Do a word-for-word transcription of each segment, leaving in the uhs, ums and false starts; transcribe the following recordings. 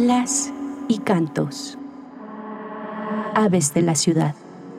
Alas y cantos. Aves de la ciudad.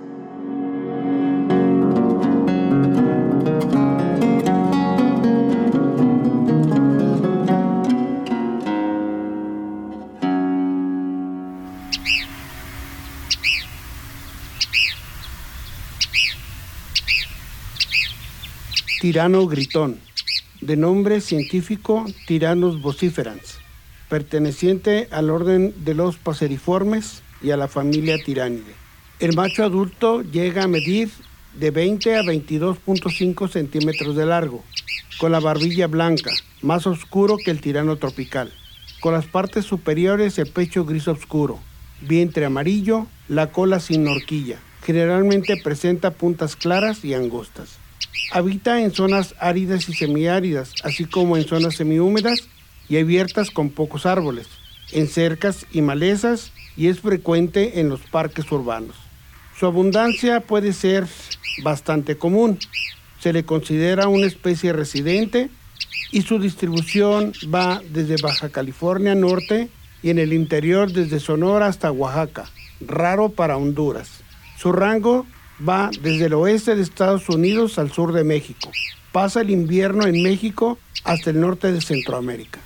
Tirano gritón, de nombre científico Tyrannus vociferans, perteneciente al orden de los paseriformes y a la familia Tiranidae. El macho adulto llega a medir de veinte a veintidós punto cinco centímetros de largo, con la barbilla blanca, más oscuro que el tirano tropical, con las partes superiores el pecho gris oscuro, vientre amarillo, la cola sin horquilla. Generalmente presenta puntas claras y angostas. Habita en zonas áridas y semiáridas, así como en zonas semihúmedas y abiertas con pocos árboles, en cercas y malezas, y es frecuente en los parques urbanos. Su abundancia puede ser bastante común. Se le considera una especie residente y su distribución va desde Baja California Norte y en el interior desde Sonora hasta Oaxaca, raro para Honduras. Su rango va desde el oeste de Estados Unidos al sur de México. Pasa el invierno en México hasta el norte de Centroamérica.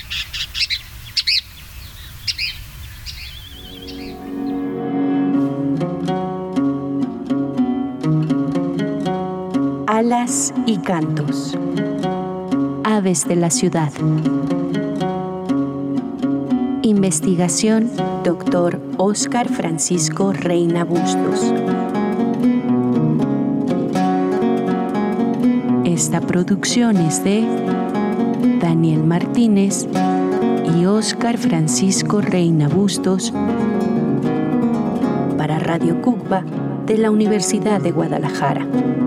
Alas y cantos. Aves de la ciudad. Investigación, doctor Óscar Francisco Reina Bustos. Esta producción es de Daniel Martínez y Óscar Francisco Reina Bustos para Radio Cucba de la Universidad de Guadalajara.